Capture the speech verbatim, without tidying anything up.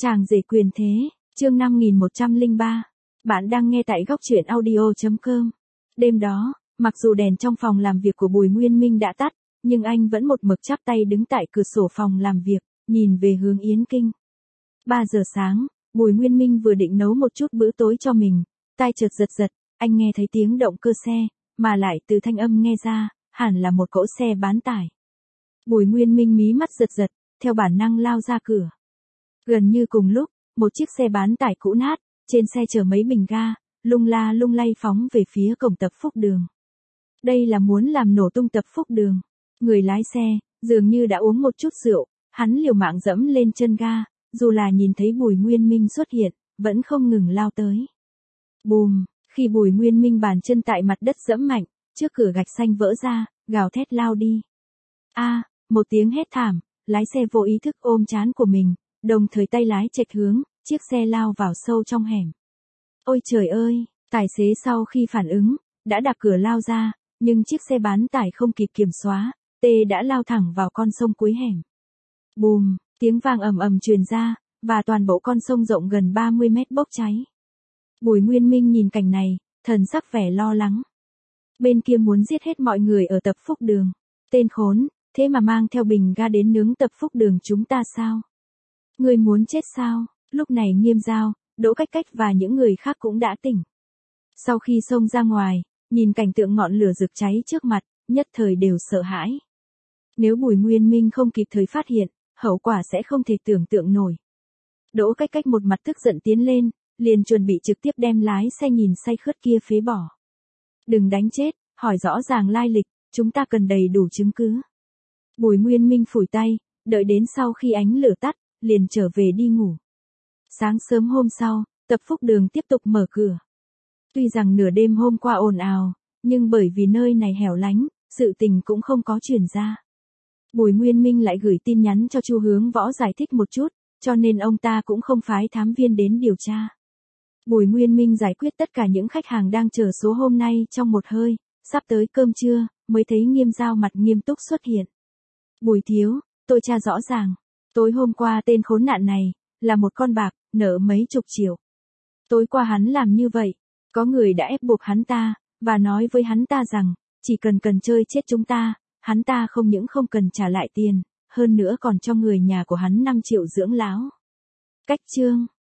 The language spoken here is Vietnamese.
Chàng rể quyền thế, chương năm nghìn một trăm lẻ ba. Bạn đang nghe tại góc truyện audio chấm com. Đêm đó, mặc dù đèn trong phòng làm việc của Bùi Nguyên Minh đã tắt, nhưng anh vẫn một mực chắp tay đứng tại cửa sổ phòng làm việc, nhìn về hướng Yến Kinh. ba giờ sáng, Bùi Nguyên Minh vừa định nấu một chút bữa tối cho mình, tai chợt giật giật, anh nghe thấy tiếng động cơ xe, mà lại từ thanh âm nghe ra, hẳn là một cỗ xe bán tải. Bùi Nguyên Minh mí mắt giật giật, theo bản năng lao ra cửa. Gần như cùng lúc, một chiếc xe bán tải cũ nát, trên xe chở mấy bình ga, lung la lung lay phóng về phía cổng tập Phúc Đường. Đây là muốn làm nổ tung tập Phúc Đường. Người lái xe, dường như đã uống một chút rượu, hắn liều mạng dẫm lên chân ga, dù là nhìn thấy Bùi Nguyên Minh xuất hiện, vẫn không ngừng lao tới. Bùm, khi Bùi Nguyên Minh bàn chân tại mặt đất dẫm mạnh, trước cửa gạch xanh vỡ ra, gào thét lao đi. A, một tiếng hét thảm, lái xe vô ý thức ôm trán của mình, đồng thời tay lái chệch hướng, chiếc xe lao vào sâu trong hẻm. Ôi trời ơi, tài xế sau khi phản ứng, đã đạp cửa lao ra, nhưng chiếc xe bán tải không kịp kiểm soát, tê đã lao thẳng vào con sông cuối hẻm. Bùm, tiếng vang ầm ầm truyền ra, và toàn bộ con sông rộng gần ba mươi mét bốc cháy. Bùi Nguyên Minh nhìn cảnh này, thần sắc vẻ lo lắng. Bên kia muốn giết hết mọi người ở tập Phúc Đường. Tên khốn, thế mà mang theo bình ga đến nướng tập Phúc Đường chúng ta sao? Người muốn chết sao? Lúc này Nghiêm Giao, Đỗ Cách Cách và những người khác cũng đã tỉnh. Sau khi xông ra ngoài, nhìn cảnh tượng ngọn lửa rực cháy trước mặt, nhất thời đều sợ hãi. Nếu Bùi Nguyên Minh không kịp thời phát hiện, hậu quả sẽ không thể tưởng tượng nổi. Đỗ Cách Cách một mặt tức giận tiến lên, liền chuẩn bị trực tiếp đem lái xe nhìn say khướt kia phế bỏ. Đừng đánh chết, hỏi rõ ràng lai lịch, chúng ta cần đầy đủ chứng cứ. Bùi Nguyên Minh phủi tay, đợi đến sau khi ánh lửa tắt, liền trở về đi ngủ. Sáng sớm hôm sau, tập Phúc Đường tiếp tục mở cửa. Tuy rằng nửa đêm hôm qua ồn ào, nhưng bởi vì nơi này hẻo lánh, sự tình cũng không có truyền ra. Bùi Nguyên Minh lại gửi tin nhắn cho Chu Hướng Võ giải thích một chút, cho nên ông ta cũng không phái thám viên đến điều tra. Bùi Nguyên Minh giải quyết tất cả những khách hàng đang chờ số hôm nay trong một hơi, sắp tới cơm trưa, mới thấy Nghiêm Giao mặt nghiêm túc xuất hiện. Bùi thiếu, tôi tra rõ ràng, tối hôm qua tên khốn nạn này, là một con bạc, nợ mấy chục triệu. Tối qua hắn làm như vậy, có người đã ép buộc hắn ta, và nói với hắn ta rằng, chỉ cần cần chơi chết chúng ta, hắn ta không những không cần trả lại tiền, hơn nữa còn cho người nhà của hắn năm triệu dưỡng lão. Cách chương